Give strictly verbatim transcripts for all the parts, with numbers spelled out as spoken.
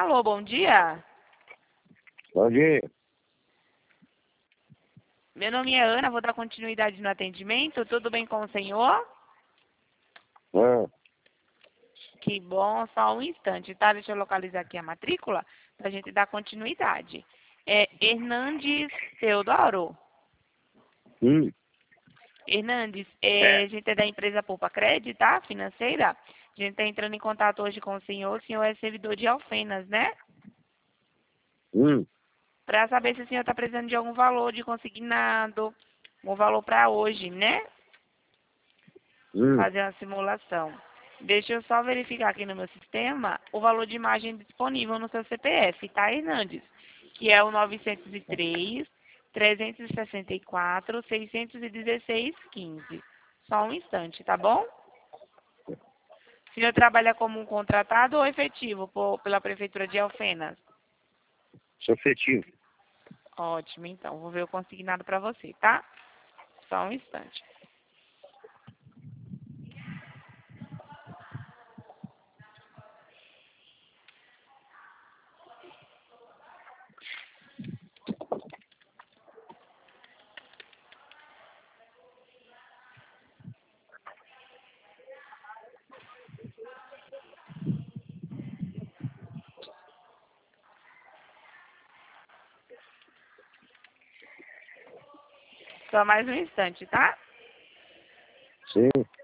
Alô, bom dia. Bom dia. Meu nome é Ana, vou dar continuidade no atendimento. Tudo bem com o senhor? Ah, Que bom, só um instante, tá? Deixa eu localizar aqui a matrícula para a gente dar continuidade. É Hernandes Teodoro. hum, Hernandes, é, a gente é da empresa Poupa Crédito, tá? Financeira. A gente está entrando em contato hoje com o senhor. O senhor é servidor de Alfenas, né? hum. Para saber se o senhor está precisando de algum valor de consignado, um valor para hoje, né? Hum. Fazer uma simulação. Deixa eu só verificar aqui no meu sistema o valor de imagem disponível no seu C P F, tá, Hernandes? Que é o novecentos e três, trezentos e sessenta e quatro, seiscentos e dezesseis, quinze. Só um instante, tá bom? O senhor trabalha como um contratado ou efetivo por, pela Prefeitura de Alfenas? Sou efetivo. Ótimo, então. Vou ver o consignado para você, tá? Só um instante. Só mais um instante, tá? Sim.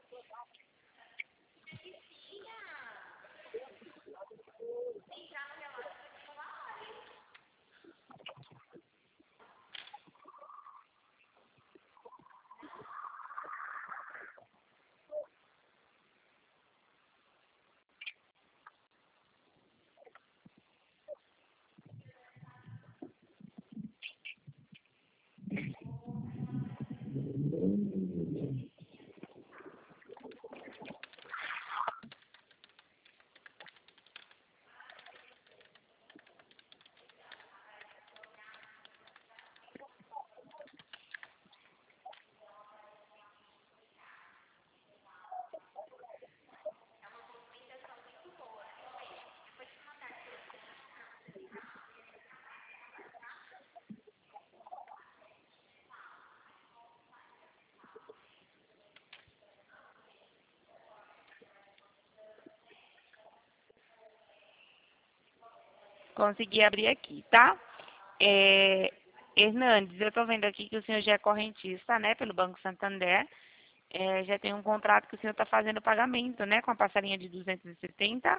Consegui abrir aqui, tá? É, Hernandes, eu tô vendo aqui que o senhor já é correntista, né, pelo Banco Santander. É, já tem um contrato que o senhor está fazendo pagamento, né, com a parcelinha de duzentos e setenta.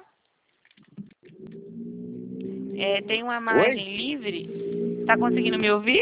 É, tem uma Oi? margem livre. Tá conseguindo me ouvir?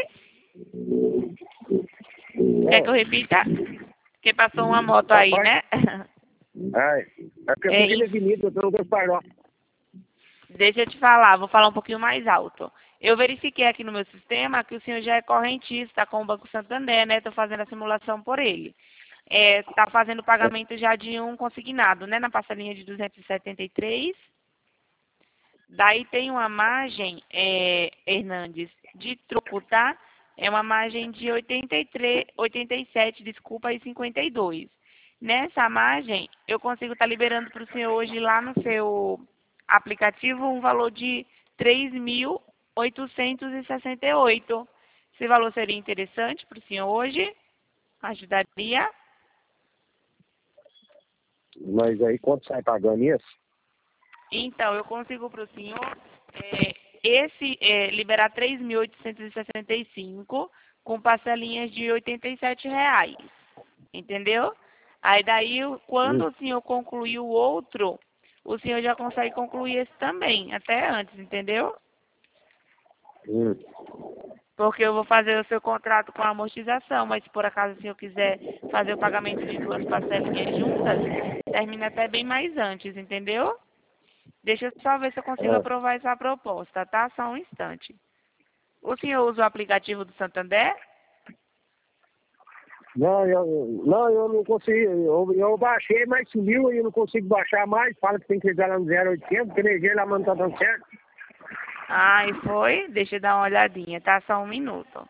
Quer que eu É. repita? Porque passou uma moto A aí, parte... né? Ai, é porque eu tô É, aqui na avenida, eu tô no Gasparó. deixa eu te falar, vou falar um pouquinho mais alto. Eu verifiquei aqui no meu sistema que o senhor já é correntista com o Banco Santander, né? Estou fazendo a simulação por ele. Está fazendo o pagamento já de um consignado, né? Na parcelinha de duzentos e setenta e três. Daí tem uma margem, é, Hernandes, de troco, tá? É uma margem de oitenta e três, oitenta e sete, desculpa, e cinquenta e dois. Nessa margem, eu consigo estar liberando para o senhor hoje lá no seu aplicativo um valor de três mil oitocentos e sessenta e oito. Esse valor seria interessante para o senhor hoje? Ajudaria? Mas aí quanto sai pagando isso? Então, eu consigo para o senhor é, esse, é, liberar três mil oitocentos e sessenta e cinco com parcelinhas de oitenta e sete reais. Entendeu? Aí daí, Hum, quando o senhor concluir o outro, o senhor já consegue concluir esse também, até antes, entendeu? hum. Porque eu vou fazer o seu contrato com amortização, mas se por acaso o senhor quiser fazer o pagamento de duas parcelinhas juntas, termina até bem mais antes, entendeu? Deixa eu só ver se eu consigo É. aprovar essa proposta, tá? Só um instante. O senhor usa o aplicativo do Santander? Não, eu, não, eu não consegui. Eu, eu baixei, mas sumiu e eu não consigo baixar mais. Fala que tem que ligar lá no zero oitocentos, que energia lá não tá dando certo. Ah, e foi? Deixa eu dar uma olhadinha, tá? Só um minuto.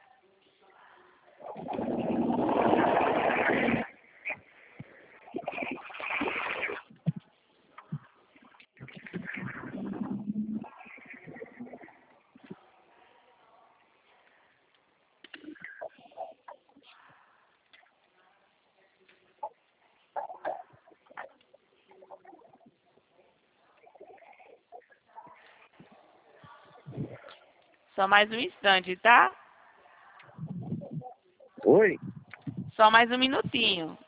Só mais um instante, tá? Oi? Só mais um minutinho.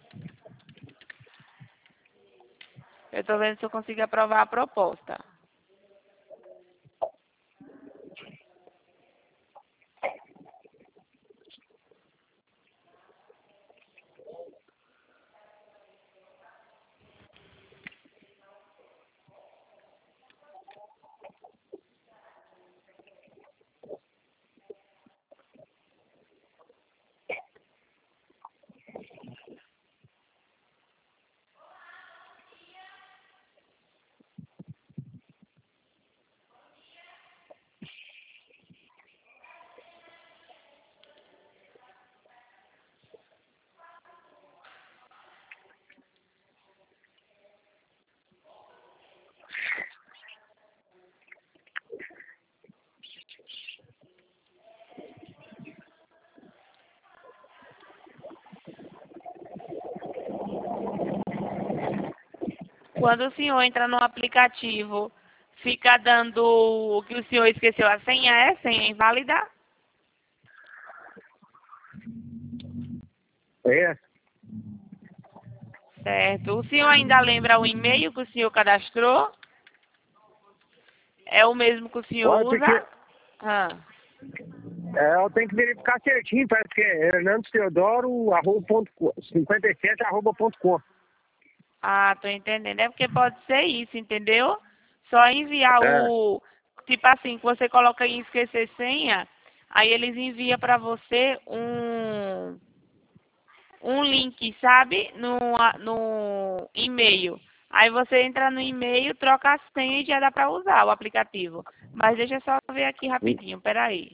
Eu tô vendo se eu consigo aprovar a proposta. Quando o senhor entra no aplicativo, fica dando que o senhor esqueceu a senha, é senha inválida? É. Certo. O senhor ainda lembra o e-mail que o senhor cadastrou? É o mesmo que o senhor Olha, porque usa? Ah. é, eu tenho que verificar certinho, parece que é Hernandes Teodoro, arroba ponto com, cinquenta e sete, arroba ponto com. Ah, tô entendendo. É porque pode ser isso, entendeu? Só enviar É. o... Tipo assim, que você coloca em esquecer senha, aí eles enviam para você um... um link, sabe? No, a- no e-mail. Aí você entra no e-mail, troca a senha e já dá para usar o aplicativo. Mas deixa eu só ver aqui rapidinho, peraí.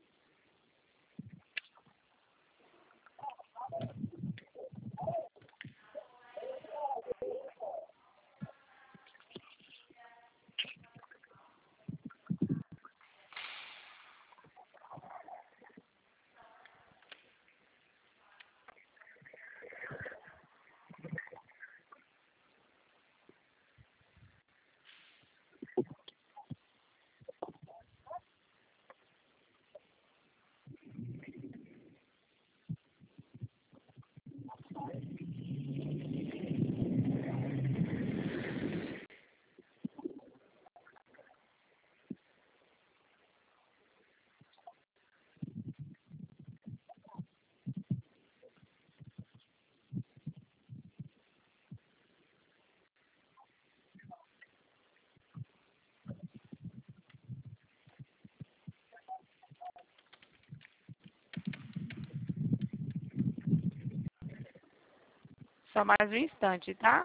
Só mais um instante, tá?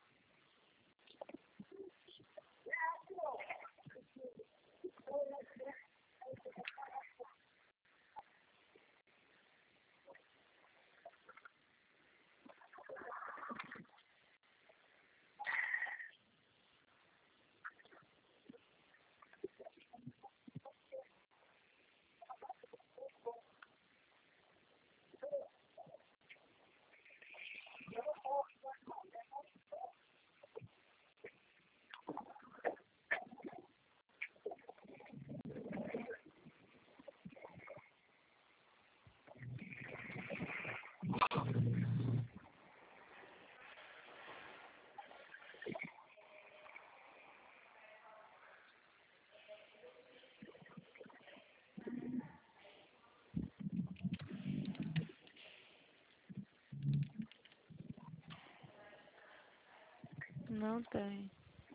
Não tem.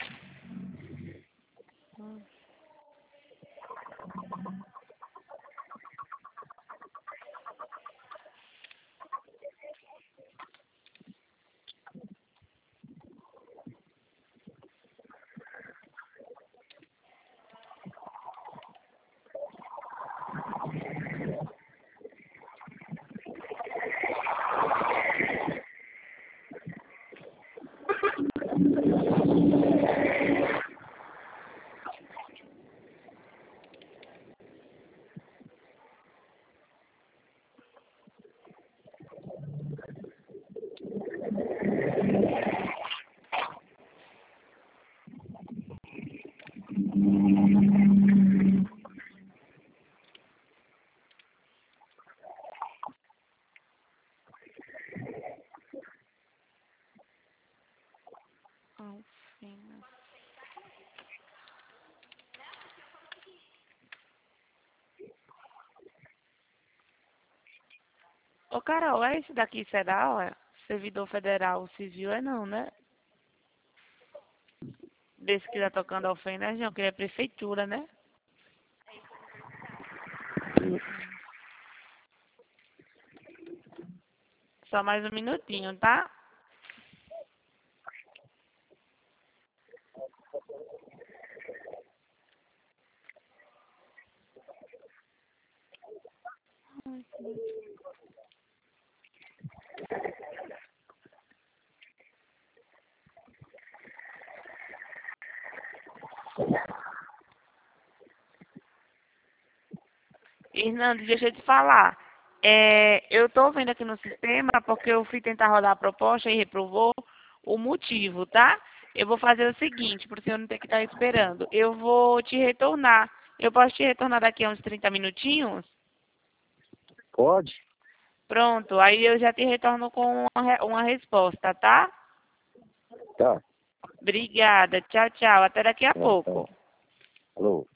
Hum. Ô, Carol, é esse daqui federal, é? Servidor federal civil é não, né? Desse que tá tocando ao Fenergião, que é prefeitura, né? Só mais um minutinho, tá? Hernando, deixa eu te falar. É, eu tô vendo aqui no sistema, porque eu fui tentar rodar a proposta e reprovou o motivo, tá? Eu vou fazer o seguinte, para o senhor não ter que estar esperando. Eu vou te retornar. Eu posso te retornar daqui a uns trinta minutinhos? Pode? Pronto, aí eu já te retorno com uma, re- uma resposta, tá? Tá. Obrigada. Tchau, tchau. Até daqui a Tá, pouco. tá. Alô?